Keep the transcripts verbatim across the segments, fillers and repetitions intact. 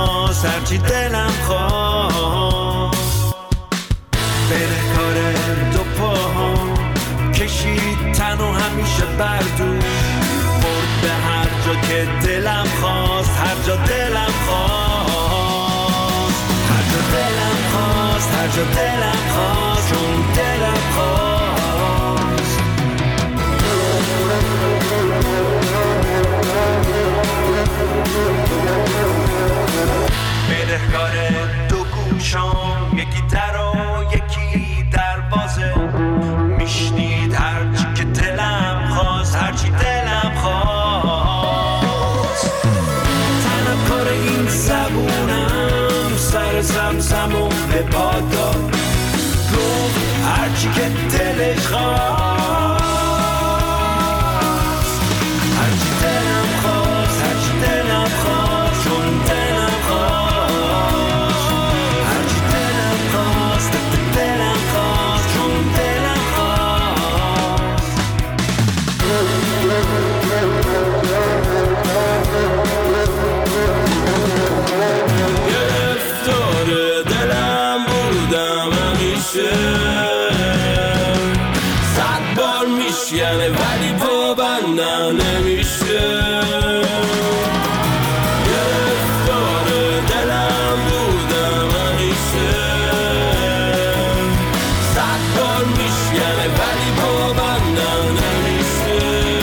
خواست هرچی دلم خواست. بدهکار دو پاهم کشید تن و همیشه بردوش، برد به هر جا که دلم خواست، هر جا دلم خواست، هر جا دلم خواست، هر جا دلم خواست، چون دلم خواست. بدهکار دو گوشام، یکی در و یکی دروازه، میشنید هرچی که دلم خواست، هرچی دلم خواست. طلبکار این زبونم سر زمزم و به باد داد، گفت هرچی که دلش خواست، هرچی دلم خواست، هرچی دلم خواست، چون دلم خواست، هرچی دلم خواست، دلم خواست، چون دلم خواست. گرفتار دلم بودم همیشه، صد بار میشکنه ولی پابندم نمیشه. گرفتار دلم بودم همیشه، صد بار میشکنه ولی پابندم نمیشه.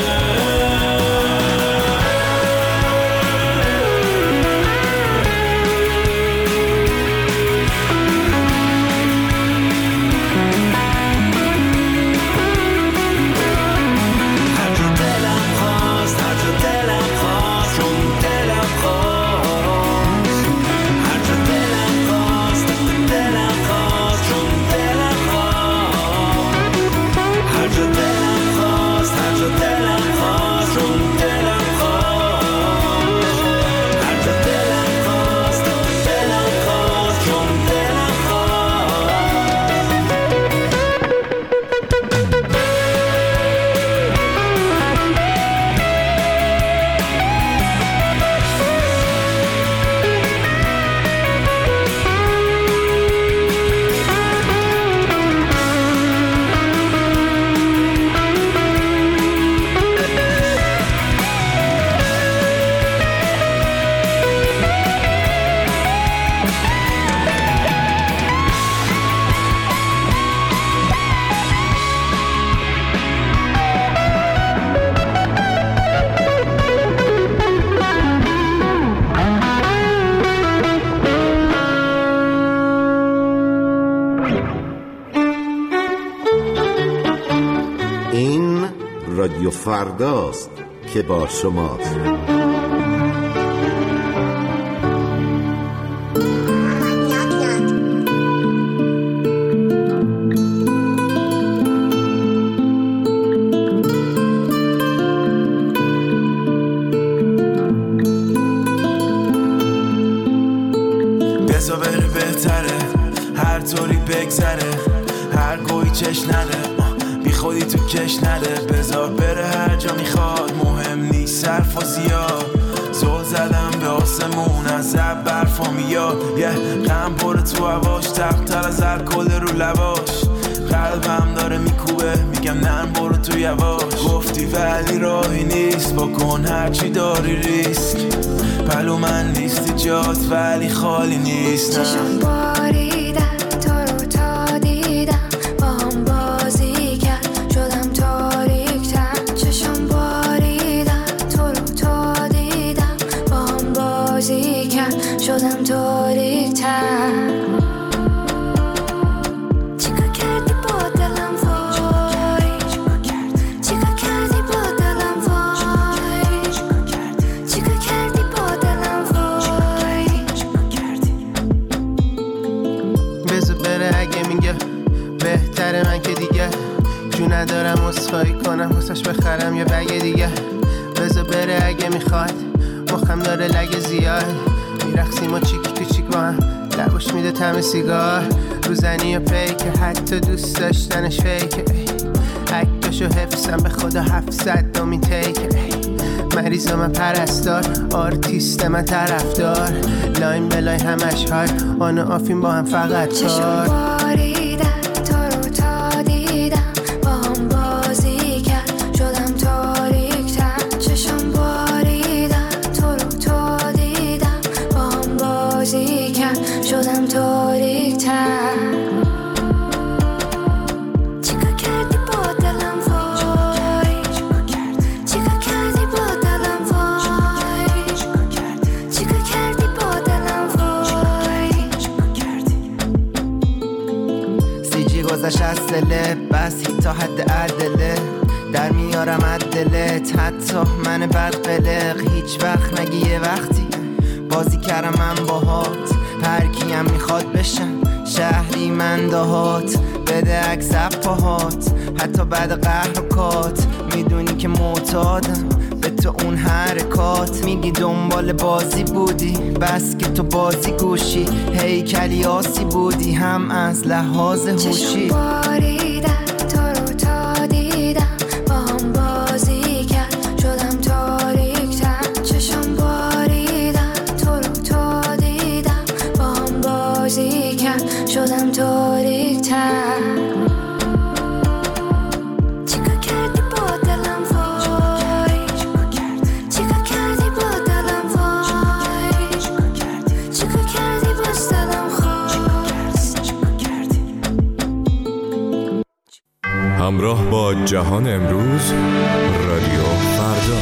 رادیو فرداست که با شماست. بزا بره بهتره، هر طوری بگذره، هر گوی چش نده، بی خودی تو کش نده. بذار بره هر جا میخواد، مهم نیست صرف و زیاد. زل زدم به آسمون از زب برفا میاد، یه غم پره تو هواش، تقتر از الکل رو لواش. قلبم داره میکوبه، میگم نه برو تو یواش. گفتی ولی راهی نیست، بکن هرچی داری ریسک. پلو من نیستی جات ولی خالی نیست. چشم باریدن تو رو تا دیدم، با هم بازی کرد شدم تاریک‌تر. چشم باریدن تو رو تا دیدم، با هم بازی کرد شدم تاریک‌تر. ندارم اسخایی کنم واسش بخرم یه بگه دیگه. بذار بره اگه میخواد، مخم داره لگه زیاد. میرقصیم و چیک تو چیک با هم، لباش میده طعم سیگار. روزنی و پیکه، حتی دوست داشتنش فیکه. عکسشو حفظم به خدا هفتصد دومین تیکه. مریض من پرستار، آرتیست من طرفدار، لاین بلای همش های آن و آفین با هم فقط کار. باریدن تو رو تا دیدم با هم بازی کرد شدم تاریک تر. چشم باریدن تو رو تا دیدم با هم بازی کرد شدم تاریک تر. گذشت از دله بس تا حد عدله در میارم عدلت حتی من بد قلق. هیچ وقت نگی یه وقتی بازی کردم من باهات، هر کیم میخواد بشم شهری من دهات. بده عکس پاهات حتی بعد قهر و کات، میدونی که معتادم به تو اون حرکات. میگی دنبال بازی بودی بس که تو بازی گوشی، هیکلی آسی بودی هم از لحاظ هوشی. چشم باریدن تو رو تا دیدم با هم بازی کرد شدم تاریک تر. چشم باریدن تو رو تا دیدم با هم بازی کرد شدم تاریک تر. همراه با جهان امروز، رادیو فردا.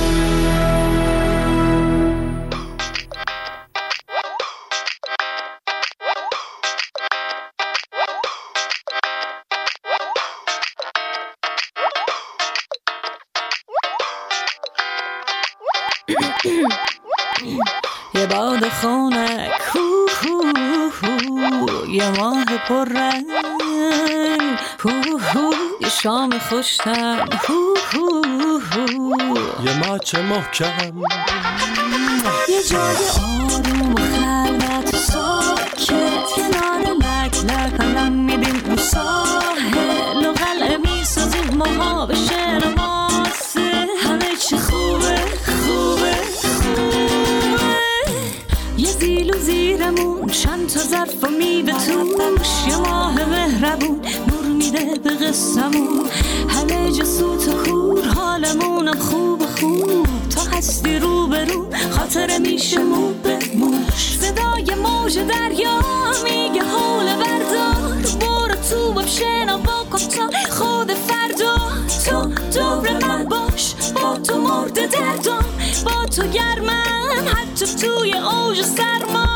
یه باد خونک هو هو هو، یه ماه پر رنگ هو هو، یه شام خوشتم هو هو هو، یه ماچ محکم، یه جای آروم و خلوت و ساکت کنار لک لک الان میدیم اون ساحل و قلعه میسازیم ماها به شعر ماسه. همه چی خوبه خوبه خوبه، یه زیل و زیرمون چند تا ظرف و میوه توش، یه ماه مهربون نور میده به قصمون. همه جا سوت و خور حالمونم خوب خوب، تا هستی رو به رو خاطره میشه مو به موش. صدای موج دریا میگه حول بردار، برو تو باب شنوا کن تا خود فردا. تو دور من باش با تو مرد دردم، با تو گرمم حتی توی اوج سرما.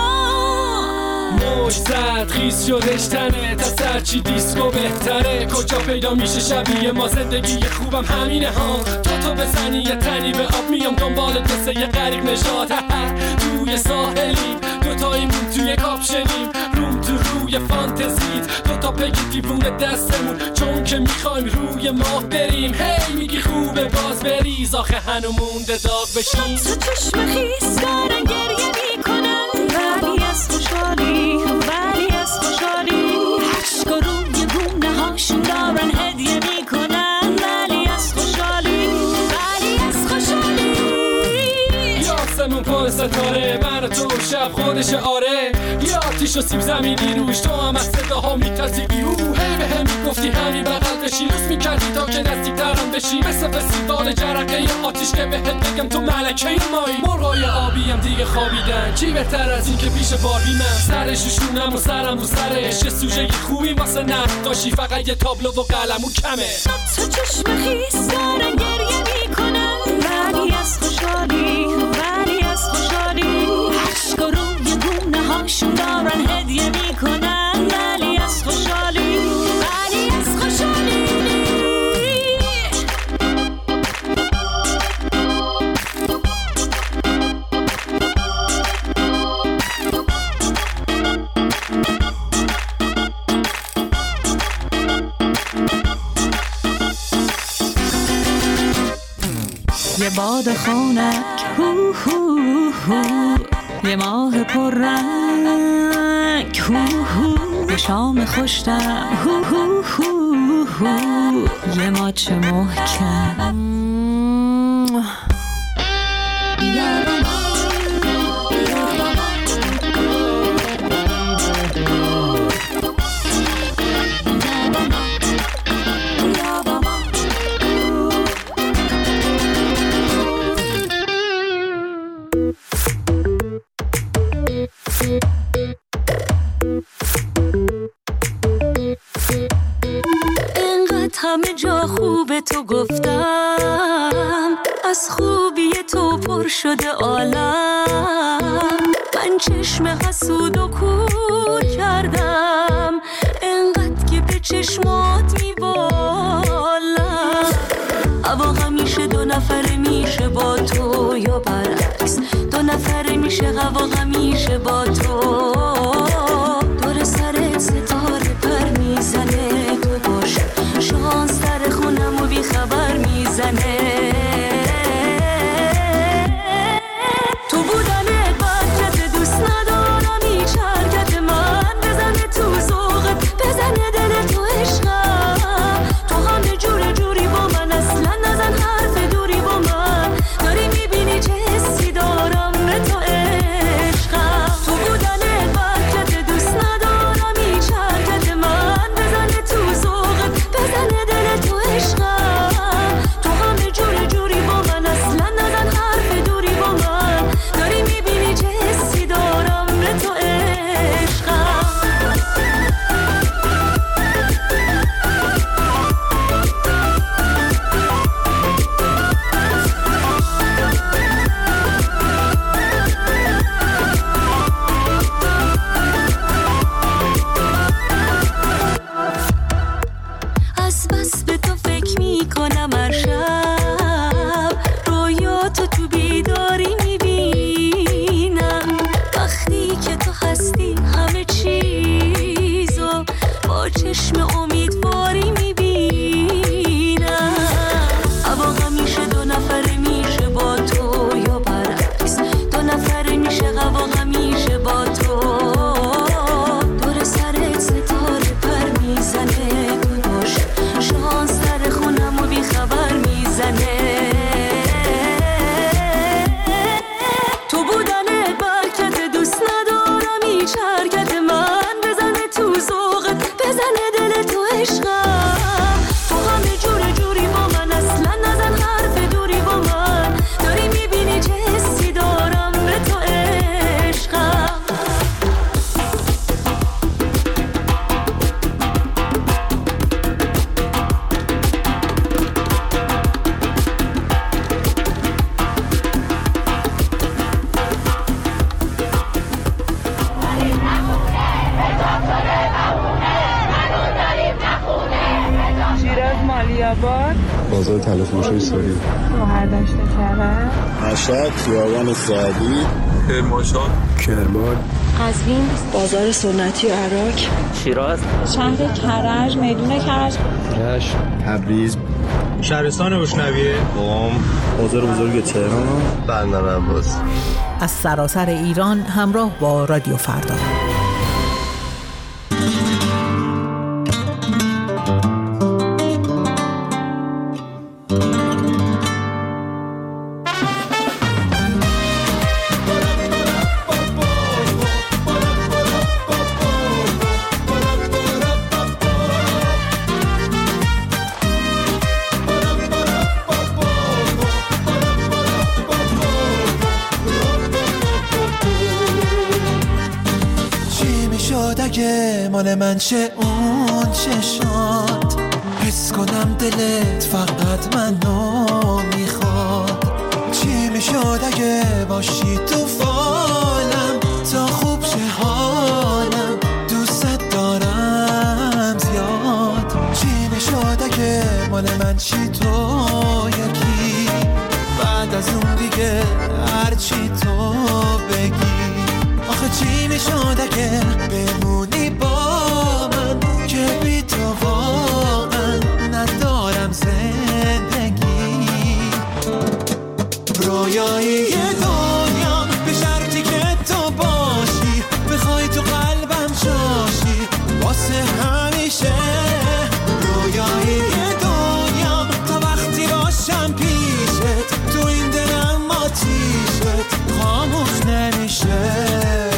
موج زد خیز شدش تنه تا سرچی دیسکو بهتره. کجا پیدا میشه شبیه ما زندگی خوبم همینه ها. تو تو بزنی یه تنی به آب میام دنبال قصه یه غریب نژاد. توی ساحلی دوتاییمون توی کاپشنیم، روم تو روی فانتزیت دوتا پگی دیوونه دستمون، چون که میخوایم روی ماه بریم. هی میگی خوبه باز بریز آخه هنو مونده داغ بشیم. تو چشم خیس دارن گریه میکنن ولی از خوشحالی، ولی از خوشحالی. عشق روی گونه هاشون دارن هدیه میکنن ولی از خوشحالی، ولی از خوشحالی. یاسمون پای ستاره من تو شب خودش آره، یه آتیش و سیب زمینی روش، تو هم از صداها میترسیدی او. هی به هم میگفتی همین بغل بشی، روز میکردی تا که نزدیک ترم بشی. مثل فستیوال جرقه ی آتیش که بهت بگم تو ملکه مایی. مرغای آبی هم دیگه خوابیدن، چی بهتر از این که پیش باربی من سرش و شونم و سرم رو سرش. یه سوژه خوبی واسه نقاشی، فقط یه تابلو و قلمو کمه. تو چشم خیس دارن گریه میکنن ولی از خوشحالی، ولی از خوشحالی. عشق روی گونه هاشون دارن هدیه میکنن ولی از خوشحالی، ولی از خوشحالی. یه باد خونک هو هو هو، یه ماه پر رنگ هو هو، یه شام خوشتم هو هو هو هو، یه ماچ محکم. همه جا خوب تو گفتم، از خوبی تو پر شده عالم. من چشم حسود و کور کردم، انقدر که به چشمات میبالم. هوا همیشه دو نفره میشه با تو یا برعکس، دو نفره میشه هوا همیشه با تو. دور سرت ستاره پر میزنه، تو باشه شانس در خونم و بی خبر میزنه. تو بودنت برکت دوست ندارم، هیچ حرکت من بزنه تو ذوقت، بزنه دل تو عشقم. تو همه جور جوری با من، اصلا نزن حرف دوری با من. داری میبینی چه حسی دارم به تو عشقم. تو بودنت برکت دوست ندارم، هیچ حرکت من بزنه تو ذوقت، بزنه دل تو عشقم. تو همه جور جوری با من، اصلا نزن حرف دوری با من. داری میبینی چه حسی دارم به تو عشقم. از بس به تو فکر میکنم هر شب، رویاتو تو بیداری میبینم. وقتی که تو هستی همه چیزو با چشم امیدواری میبینم. هوا همیشه دو نفره میشه با تو یا برعکس، دو نفره میشه هوا همیشه با تو. دور سرت ستاره پر میزنه، تو باشه شانس در خونم و بی خبر میزنه. تو بودنت برکت دوست ندارم، هیچ حرکت من بزنه تو ذوقت، بزنه دل تو عشقم. تو همه جور جوری با من، اصلا نزن حرف دوری با من. داری میبینی چه حسی دارم به تو عشقم. شیراز مالیاباد، بازار تلفروشی ساری، گوهر داشته کرد، مشهد خیابان سعدی، کرمانشاه، کرمان، قزوین، بازار سنتی و عراق، شیراز، شهر کرج، میدون کرج، رشت، تبریز، شهرستان بشنویه، قم، بازار بزرگ تهران، بندر عباس. از سراسر ایران همراه با رادیو فردا. مال من چه اون چشات، حس کنم دلت فقط منو میخواد. چی میشد اگه باشی تو فالم، تا خوب شه حالم، دوست دارم زیاد. چی میشد اگه مال من چی تو یکی، بعد از اون دیگه هرچی تو بگی. آخه چی میشد اگه بمونی با من، که بی تو واقعا ندارم زندگی. رویایی دنیا به شرطی که تو باشی، بخوای تو قلبم جاشی واسه همیشه. رویایی دنیا تا وقتی باشم پیشت، تو این دلم آتیشت خاموش نمیشه.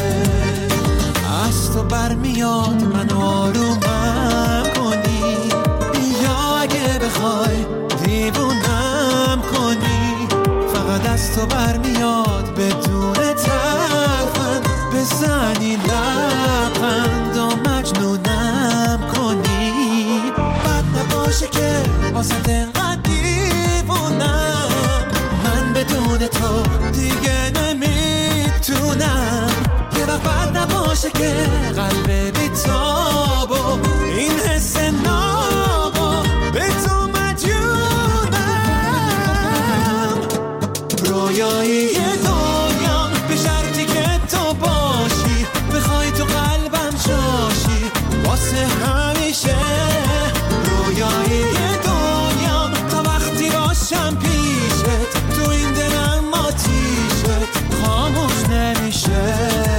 از تو برمیاد من آرومم کنی، یا اگه بخوای دیوونم کنی. فقط از تو برمیاد بدون ترفند، به بزنی لبخند و مجنونم کنی، بد نباشه که واسه انقدر دیوونم، من بدون تو دیگه نمیتونم، یه وقت بد نباشه که قلب بیتابو این حس نابو به تو مجنونم، رویایی دنیا به شرطی که تو باشی، بخوای تو قلبم جاشی واسه همیشه، رویایی دنیا تا وقتی باشم پیشت، تو این دلم آتیشت خاموش نمیشه.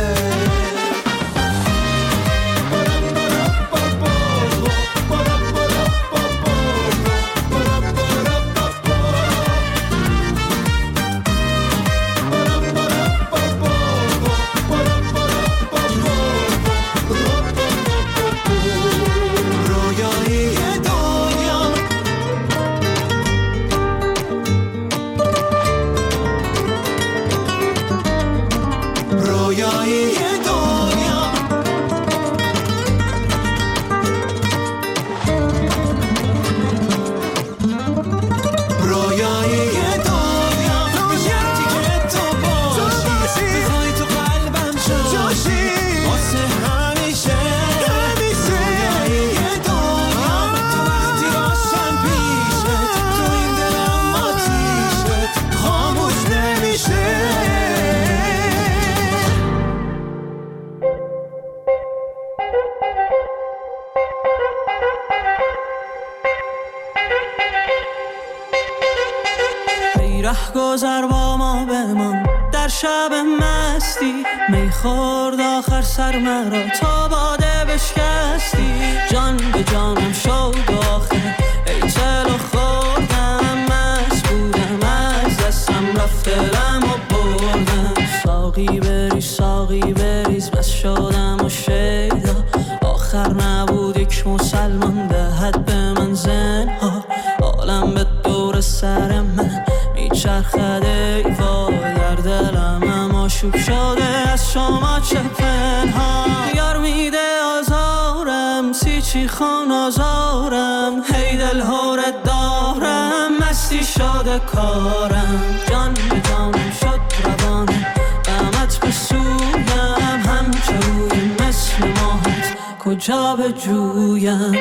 گذر با ما بمان در شب مستی، میخورد آخر سر مرا تا باده بشکستی، جان به جانم شد آخه ای چلو خوردم، مست بودم از دستم رفت دلم و بردم، ساقی بریز ساقی بریز بس شدم و شیدا، آخر نبود یک مسلمان دهد به من زنها، عالم به دور سر من میچرخد ای وای، در دلم اما شوک شده از شما چه پنهان، یار میده آزارم سیچی خان آزارم، هی دل هورت دارم مستی شده کارم، جان به جانم شد روانم غمت به سویم، همچه روی مثل ماهت کجا به جویم.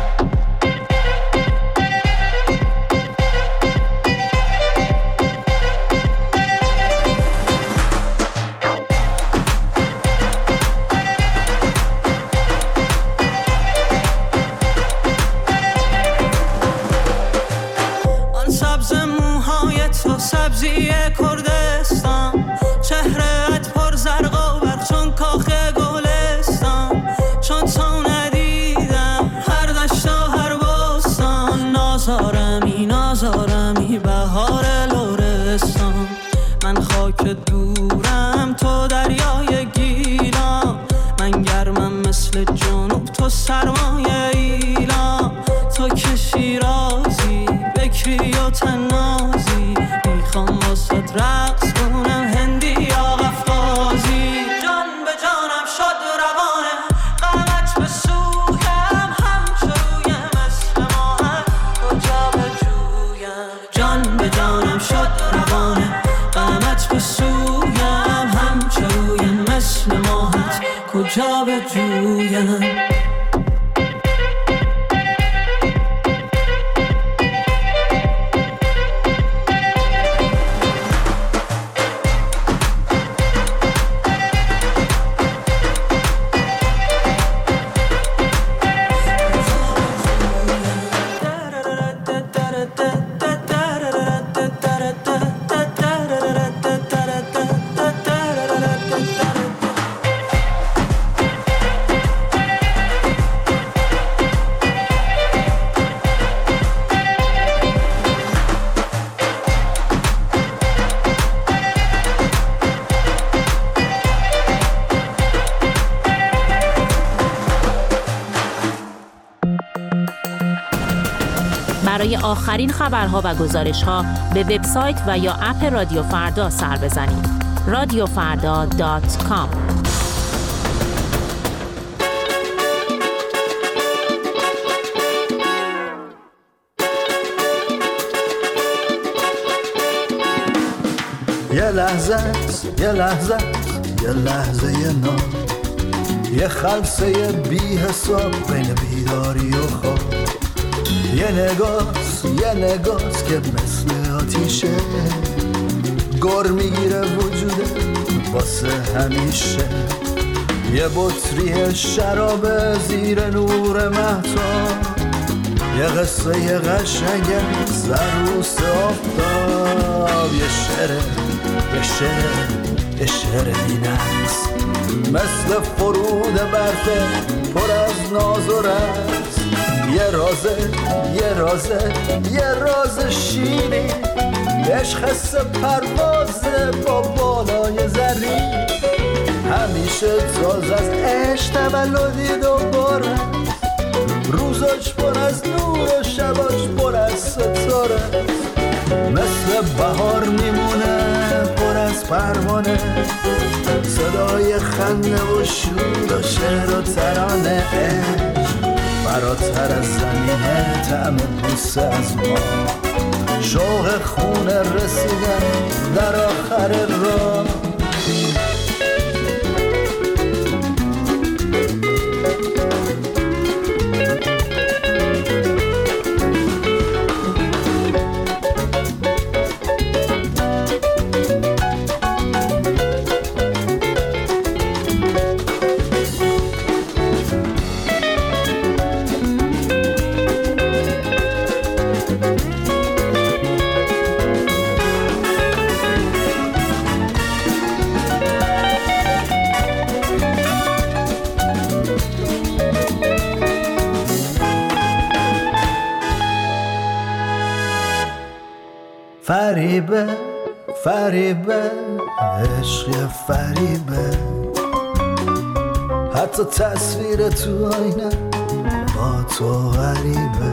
سبزی کردستان، چهرهت پر زرق و برق چون کاخ گلستان، چون تو ندیدم هر دشت و هر بستان، نازارمی نازارمی بهار لرستان، من خاک دورم تو دریای گیلان، من گرمم مثل جنوب تو سرمایه ایلان، تو که شیرازی بکری و تنازی، میخوام واسه رقص کنم هندی یا قفقازی، جان به جانم شد روانه غمت به سویم، همچه روی مثل ماهت کجا به جویم، جان به جانم شد روانه غمت به سویم، همچه روی مثل ماهت کجا به جویم. برای آخرین خبرها و گزارش‌ها به وبسایت و یا اپ رادیو فردا سر بزنید. رادیو فردا دات کام لحظه است، یه لحظه است، یه لحظه نام، یه خلصه بی حساب بین بیداری و خواب. یه نگاست، یه نگاست که مثل آتیشه گر میگیره وجوده واسه همیشه. یه بطری شراب زیر نور مهتاب، یه قصه یه قشنگ سروس آفتاب. یه شعره، یه شعره، یه شعره بینست مثل فرود برفه پر از ناز و رز. یه رازه، یه رازه، یه راز شیرین، عشق حس پروازه با بالای زرین. همیشه تازه از عشق تولدی دوباره، روزاش پر از نور و شباش پر از ستاره. مثل بهار میمونه پر از پروانه، صدای خنده و شور و شعر و ترانه. فراتر از زمینه طعم بوسه از ما، شوق خونه رسیدن در آخر راه. فریبه، فریبه، عشق فریبه، حتی تصویر تو آینه با تو غریبه.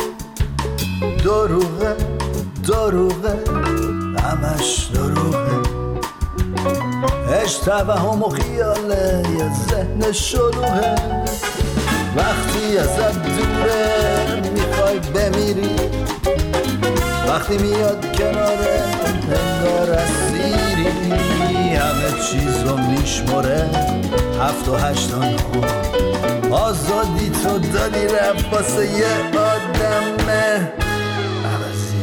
دروغه، دروغه، همش دروغه، عشق توهم و خیاله، یه ذهن شلوغه. وقتی ازت دوره میخوای بمیری، وقتی میاد کناره انگار اسیری. همه چیز رو میشمره هفت و هشتان خون، آزادی تو دادی رفت واسه یه آدم عوضی.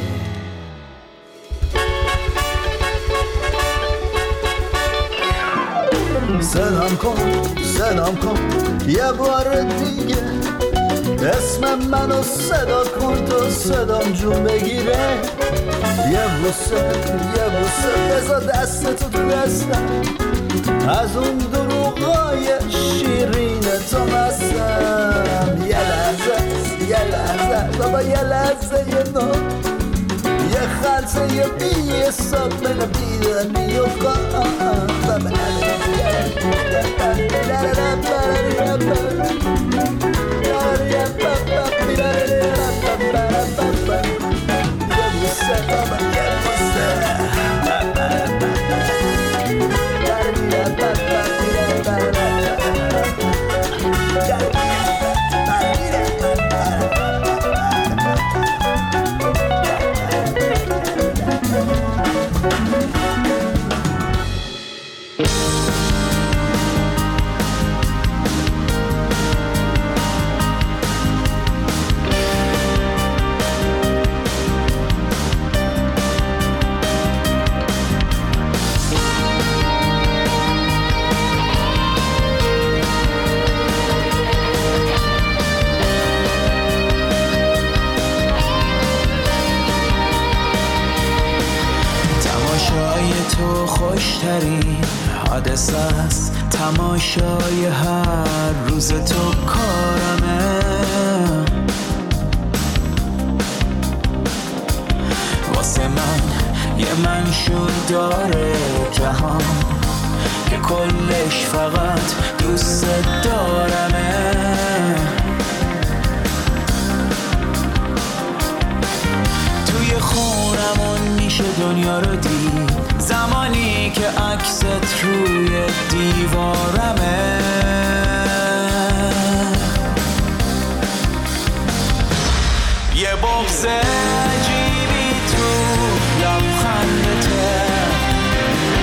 سلام کن، سلام کن یه بار دیگه، اسم منو صدا کن تا صدام جون بگیره. یه بوسه، یه بوسه بذار دستتو تو دستم، از اون دروغای شیرین تو مستم. یه لحظه، یه لحظه بابا، یه لحظه یه نام، یه خلصه یه بی حساب بین بیدنی و خواب. خوشترین حادثه است، تماشای هر روز تو کارمه. واسه من یه منشور داره جهان که کلش فقط دوست دارمه. توی خونمون میشه دنیا رو دید، زمانی که عکست روی دیوارمه. یه بغض عجیبی تو لبخندته،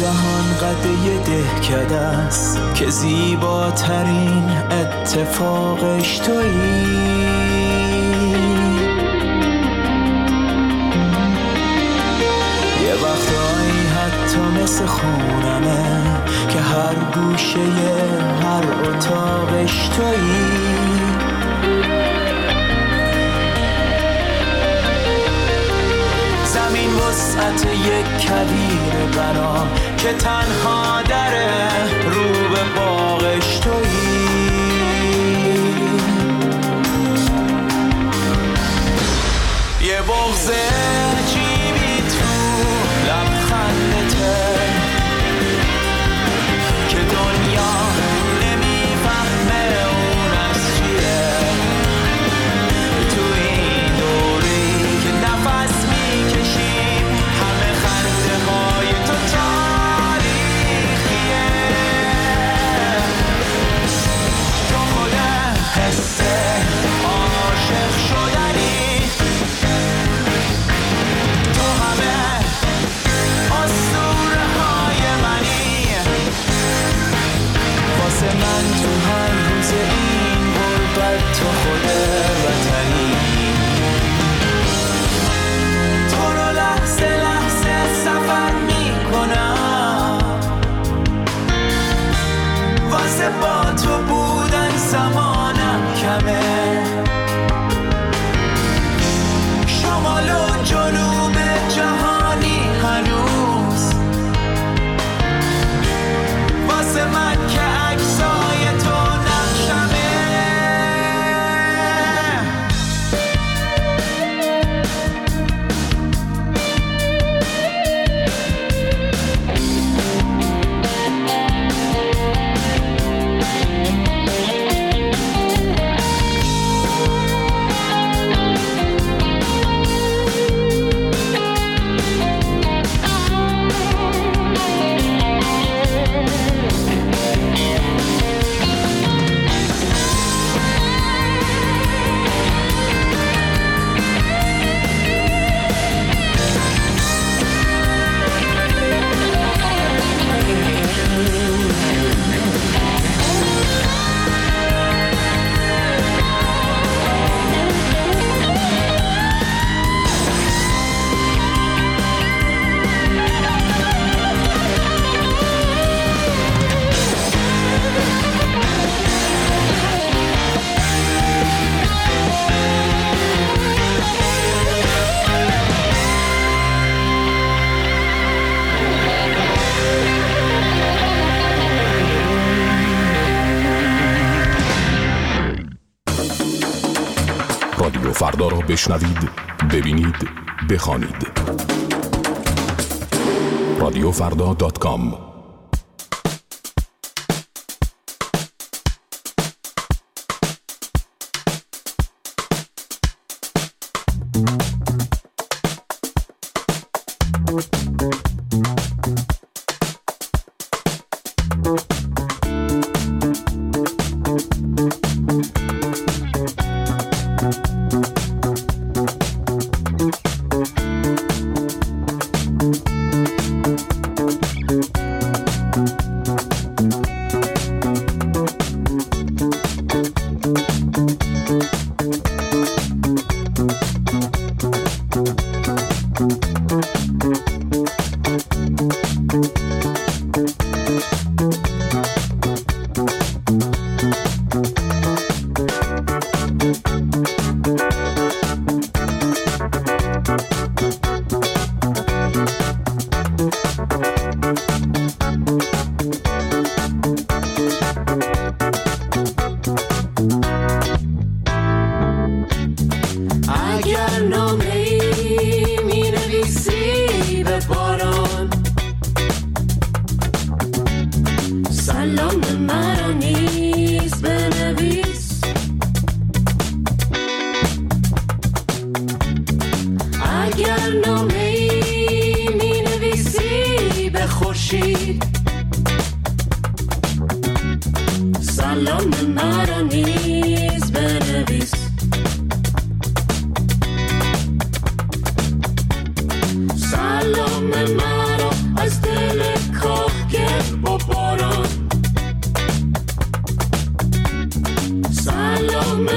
جهان قده دهکده است که زیباترین اتفاقش تویی. یه وقتایی حتی مثل خونمه که هر گوشه هر اتاقش تویی. زمین وسعت یک کویر برام که تنها دره رو به باغش تویی. یه بغض عجیبی تو لبخندته که دنیا نمیفهمه اون از چیه. تو این دوری که نفس میکشیم همه خنده های تو تاریخیه. تو خود حس عاشق شدنی، تو همه اسطوره های منی. واسه من تو هر روز این غربت تو خود وطنی. تو رو لحظه لحظه سفر میکنم، واسه با تو بودن زمانم کمه. شمال و جنوب جهانی هنوز واسه من که عکسای تو نقشمه. رادیو فردا را بشنوید، ببینید، بخوانید. رادیو فردا دات کام. سلام مرا نیز بنویس. سلام مرا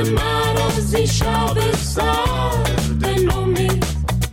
مرا زی شب سرد نومید.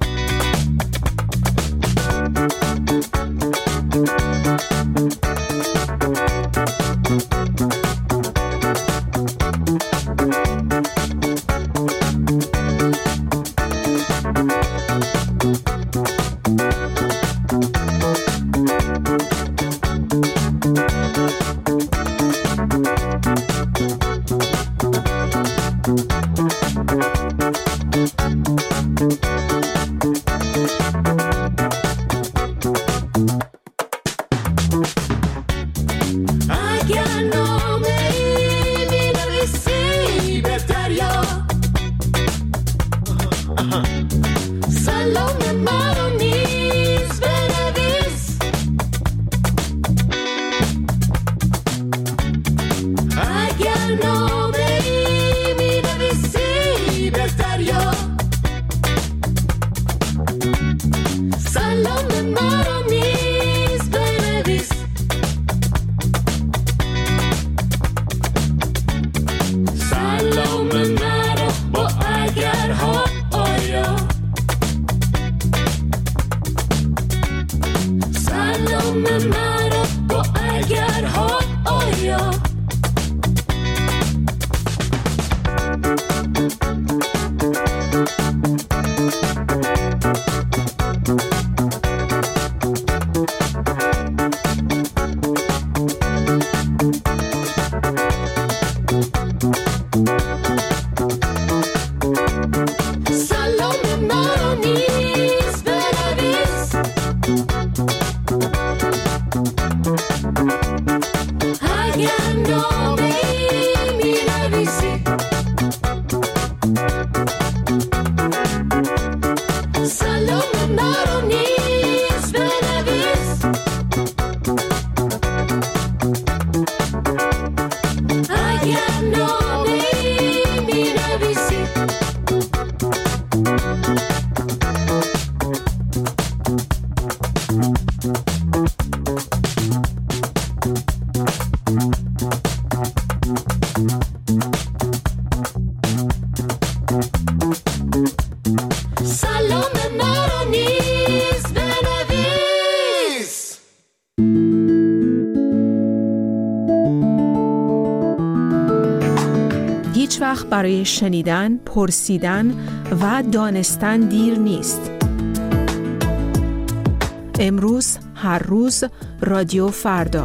هیچ وقت برای شنیدن، پرسیدن و دانستن دیر نیست. امروز، هر روز، رادیو فردا.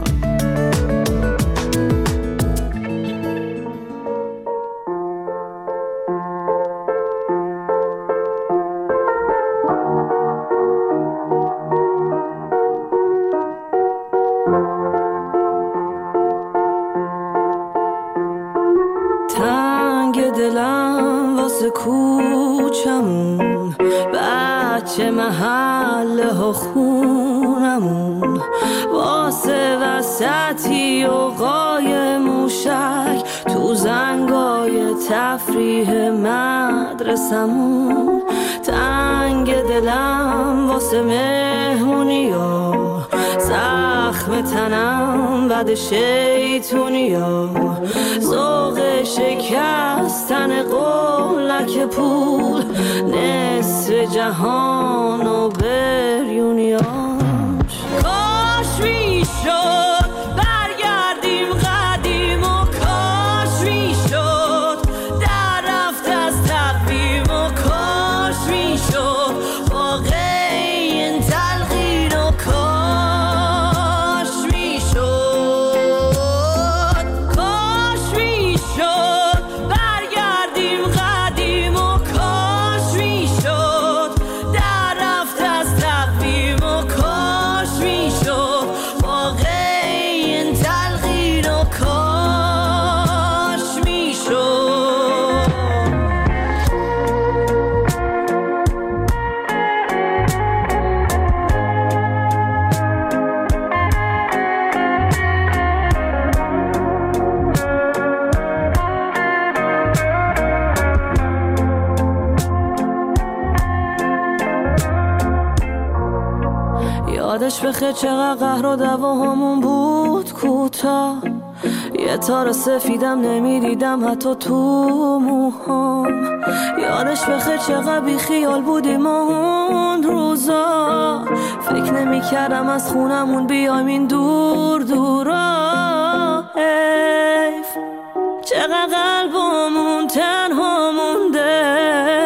دلم واسه کوچمون، بچه محله ها خونمون، واسه وسطی و قای موشک تو زنگای تفریح مدرسمون. تنگ دلم واسه مهمونیا، زخم تنم بد شیطونیا، ذوق شکستن قولک پول، نصف جهان و بریونیاش. کاش میشد برگردیم قدیم و کاش میشد در رفت از تقویم و کاش میشد واقع این تلقین و کاش میشد کاش میشد برگردیم قدیم و کاش میشد در رفت از تقویم و کاش میشد واقع این تلقین و کاش میشد. یادش بخیر چقدر قهر و دعوا همون بود کوتاه، یه تار سفیدم نمیدیدم حتی تو موهام. یادش بخیر چقدر بی خیال بودیم اون روزا. فکر نمی کردم از خونمون بیایم این دور دورا. حیف چقدر قلبمون تنها مونده،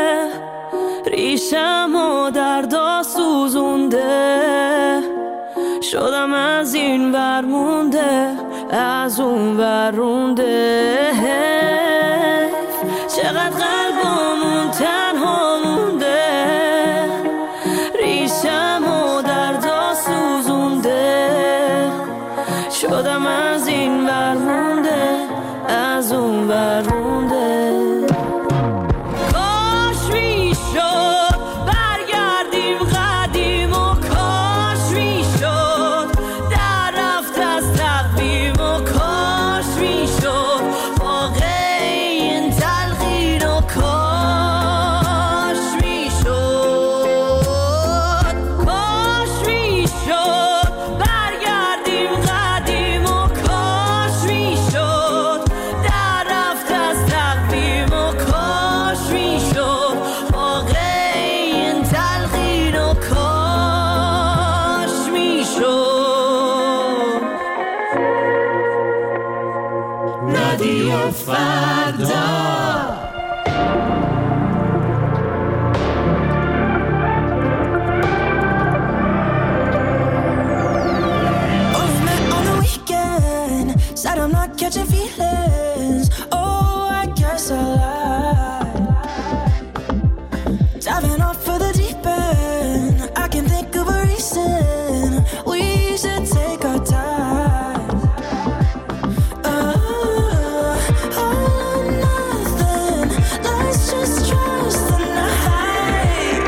ریشم و دردا سوزونده. شدم از این ور مونده، از اون ور رونده. چقدر قلبمون تنها مونده، ریشم و دردا سوزونده. شدم از این ور مونده، از اون ور رونده. Catching feelings, oh, I guess I lied. Diving off for the deep end, I can think of a reason we should take our time. Oh, oh, nothing, let's just trust the night.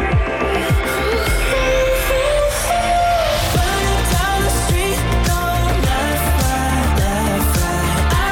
Burning down the street, no left, right, left, right.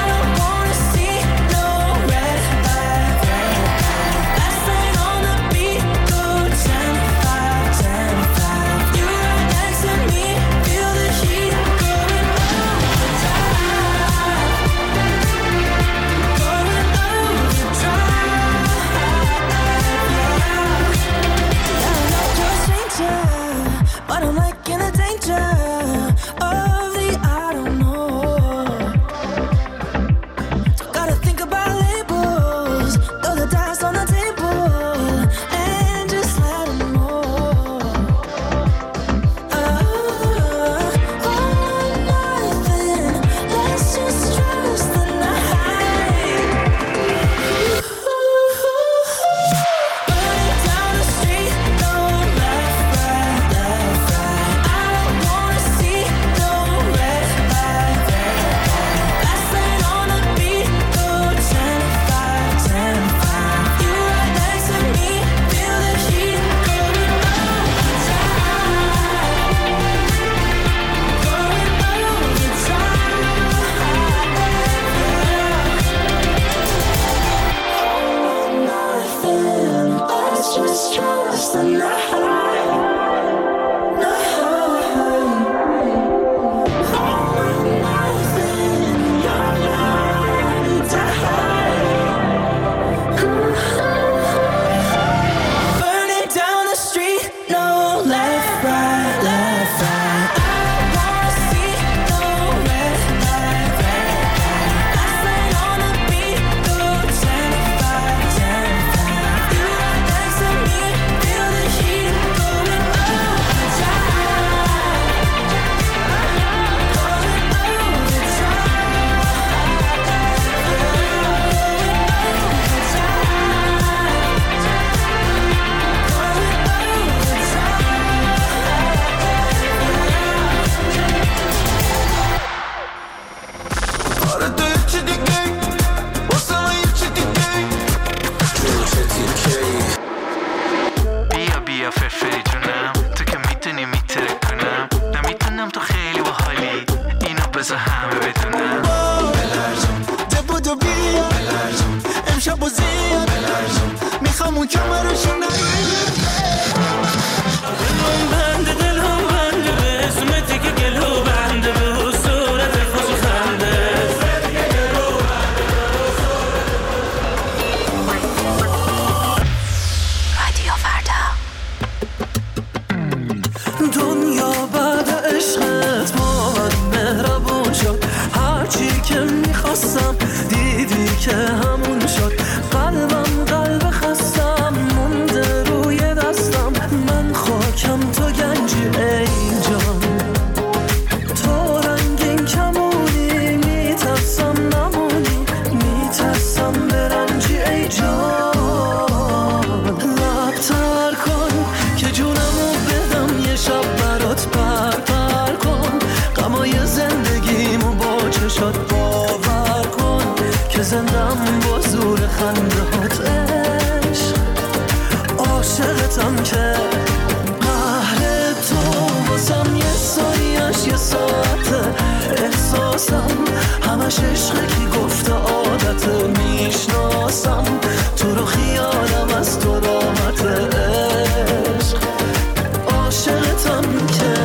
But I'm like in the danger of the I don't know. Don't gotta think about labels, throw the dice on the table and just let them know. Oh, oh, nothing, let's just trust the night. Burning down the street, no left, right, left, right. I don't wanna see no red light, red light. Last night on the beat, go ten, five, ten, five. You right next to me, feel the heat going overdrive, going overdrive. Nothing, let's just trust the night. Burning down the street, no left, right, left, right. I don't wanna see no red light, red light. Last night on the beat, go ten, five, ten, five. You right next to me, feel the heat going بیا بیا فرفری جونم، تو که میتونی میتره کنم. نمیتونم تو خیلی باحالی، اینو بذار همه بدونم. بلرزون دبودو بیا، بلرزون امشب و زیاد، بلرزون میخوام اون کمرشو نگیر. دلم بنده دلم بنده به اسمتی که گلو بنده به صورت خوش خنده. میشناسم، همش عشقه که گفته عادت میشناسم، تو رو خیالم از تو راحت عشق عاشقتم که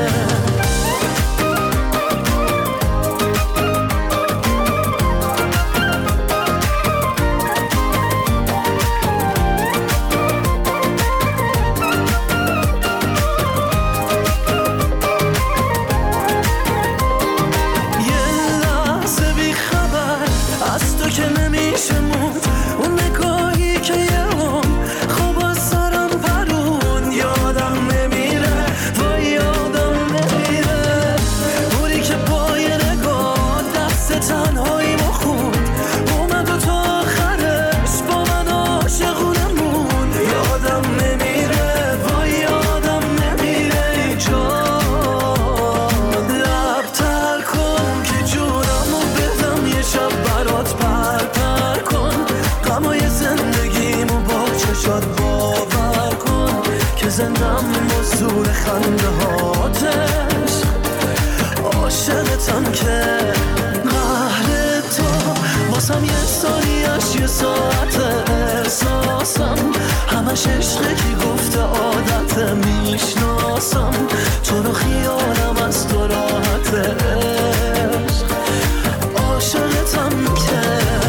زندم مزدور خنده هاتش عاشقتم که قهر تو واسم یه ثانیه‌اش یه ساعت احساسم، همش عشقه که گفته عادت میشناسم، تو رو خیالم از تو راحت عشق عاشقتم که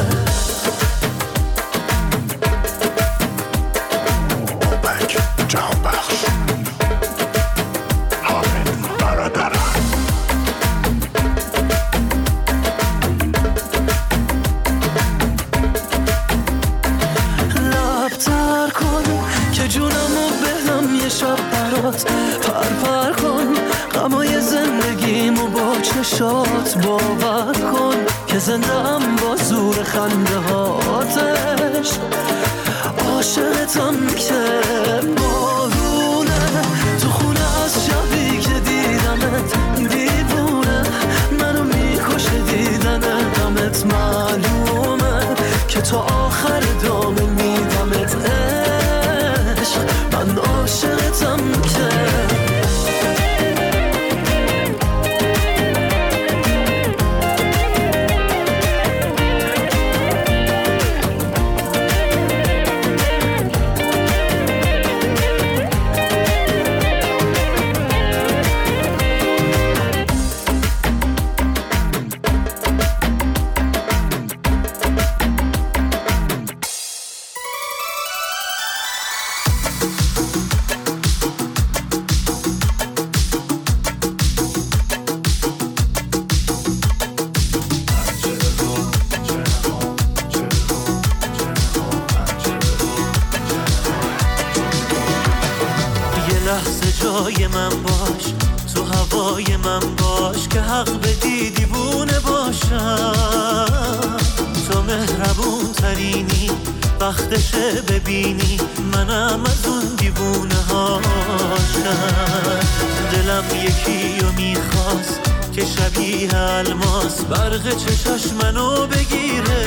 پر پر کن غمای زندگیمو با چشات باور کن که زندم با زور خنده هاتش عاشقتم که بارونه تو خونه از شبی که دیدمت دیوونه منو میکشه دیدن غمت، معلومه که تو آخر دامه میدمت عشق من عاشقتم که جای من باش، تو هوای من باش که حق بدی دیوونه باشم، تو مهربون ترینی وقتشه ببینی منم از اون دیوونه هاشم، دلم یکی رو میخواست که شبیه الماس برق چشاش منو بگیره،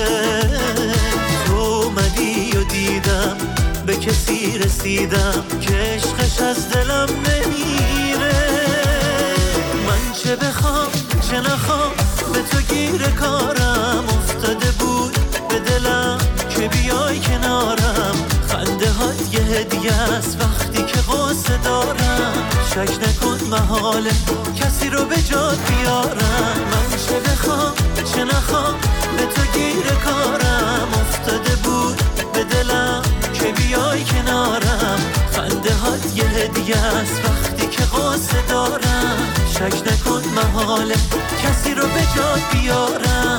تو اومدی و دیدم به کسی رسیدم که عشقش از دلم نمیره، من چه بخوام چه نخوام به تو گیر کارم افتاده بود به دلم که بیای کنارم، خنده هات یه هدیه است وقتی که قصه دارم، شک نکن محاله کسی رو به جات بیارم، من چه بخوام چه نخوام به تو گیر کارم افتاده بود به دلم که بیای کنارم، خنده هات یه هدیه است وقتی که قصه دارم، شک نکن محاله کسی رو به جات بیارم.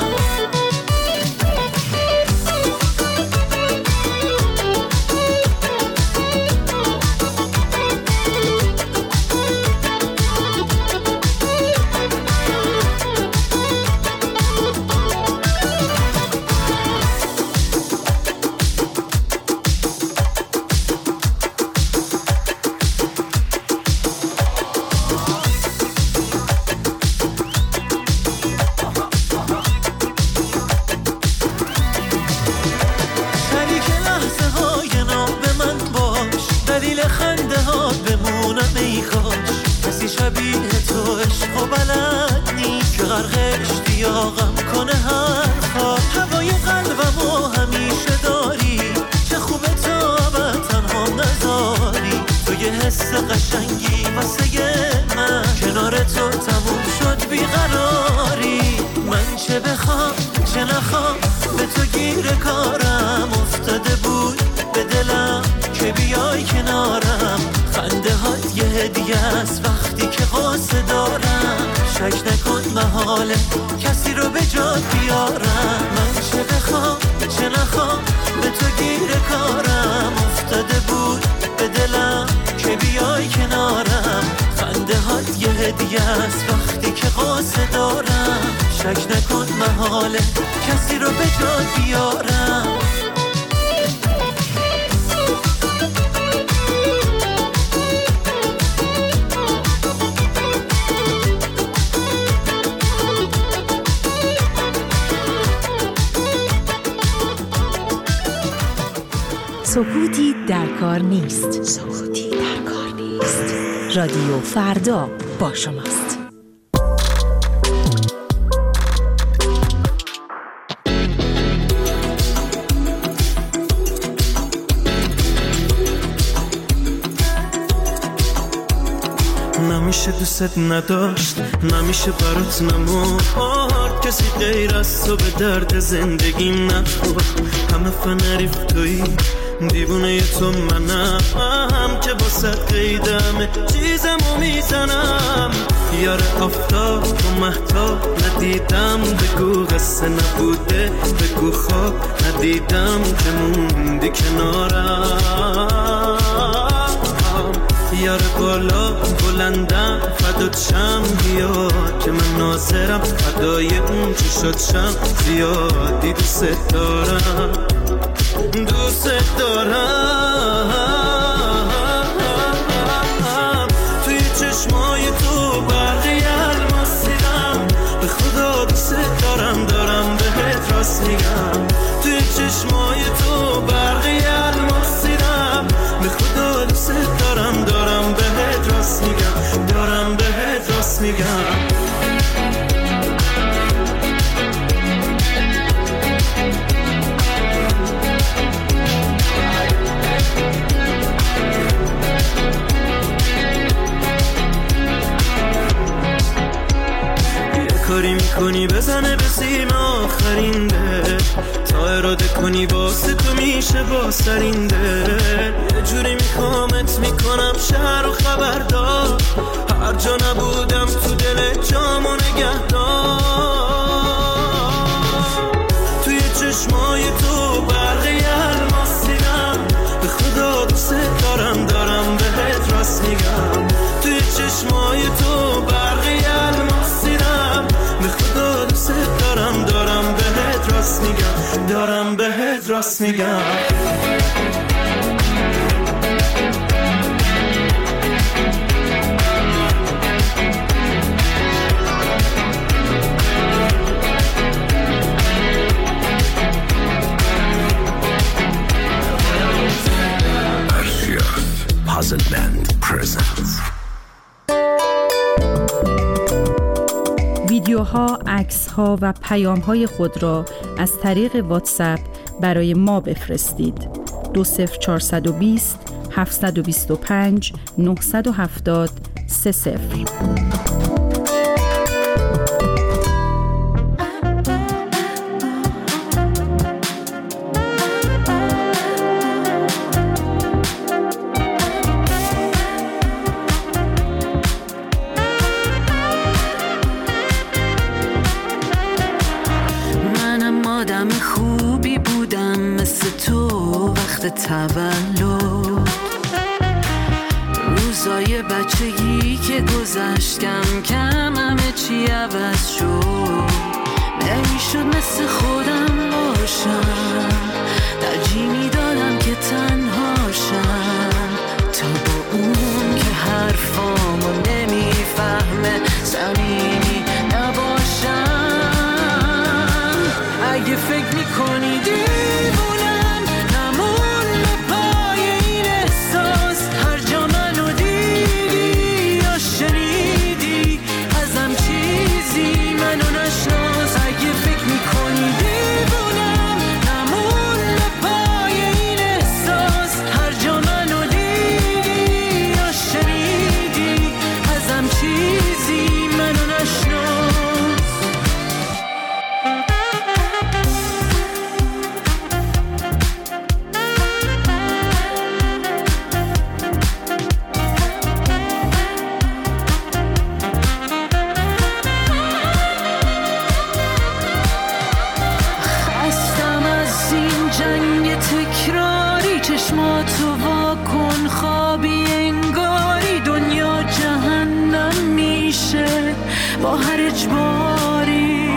شبیه تو عشق و بلد نی که غرقش بیا غم کنه حرفا. هوای قلبمو همیشه داری، چه خوبه تا به تنها نذاری. تو یه حس قشنگی واسه من، کنار تو تموم شد بیقراری. من چه بخوام چه نخوام به تو گیر کارم افتاده بود به دلم که بیای کنارم. خنده هات یه هدیه است وقتی که قصه دارم. شک نکن محاله کسی رو به جات بیارم. من چه بخوام چه نخوام به تو گیر کارم افتاده بود به دلم که بیای کنارم. خنده هات یه هدیه است وقتی که قصه دارم. شک نکن محاله کسی رو به جات بیارم. سکوتی در کار نیست. سکوتی در کار نیست. رادیو فردا با شماست. نمیشه دوست نداشت، نمیشه برات نمورد. کسی غیر از تو به درد زندگیم نخورد. همه فنریف توی دیوونه تو منم که با صد قیدمه چیزمو میزنم. یار آفتاب و مهتاب ندیدم، بگو قصه نبوده، بگو خواب ندیدم که موندی کنارم. یار بالا بلندم فدات شم، بیا که من ناظرم فدای اون چی شد شم. زیادی دوست دارم دوست دارم. توی چشمای تو برقی الماس دیدم، به خدا دوست دارم دارم بهت راست میگم. توی چشمای تو برقی الماس دیدم، به خدا دوست دارم دارم بهت راست میگم دارم بهت راست میگم. کاری میکنی بزنه به سیم آخرین ده، تا اراده کنی واسه تو میشه با سرینده. یه جوری میخوامت میکنم شهر و خبردار، هر جا نبودم تو دل جامو نگهدار. توی چشمای تو برقی الماس دیدم، به خدا دوست دارم دارم بهت راست میگم. توی چشمای تو برقی الماس دیدم، به خدا دوست دارم دارم بهت راست میگم دارم بهت راست میگم. Puzzle Band presents. ویدیوها، عکس‌ها و پیام‌های خود را از طریق واتساپ برای ما بفرستید. دو صفر چهارصد و بیست هفتصد و بیست و پنج نهصد و هفتاد سه صفر. تولد روزای بچگی که گذشت کم کم همه چی عوض شد. نمیشد مثل خودم باشم، ترجیح میدادم که تنهاشم تا با اون که حرفامو نمیفهمه صمیمی نباشم. اگه فکر میکنی دیوونم نمون پای این احساس، هر جا منو دیدی یا شنیدی ازم چیزی منو نشناس. با هر اجباری.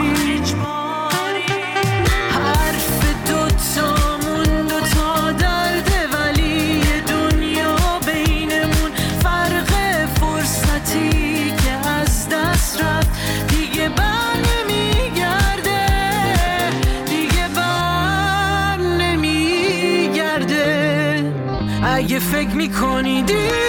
حرف دوتامون دوتا درده ولی دنیا بینمون فرق فرصتی که از دست رفت دیگه بر نمیگرده، دیگه بر نمیگرده. اگه فکر میکنی دی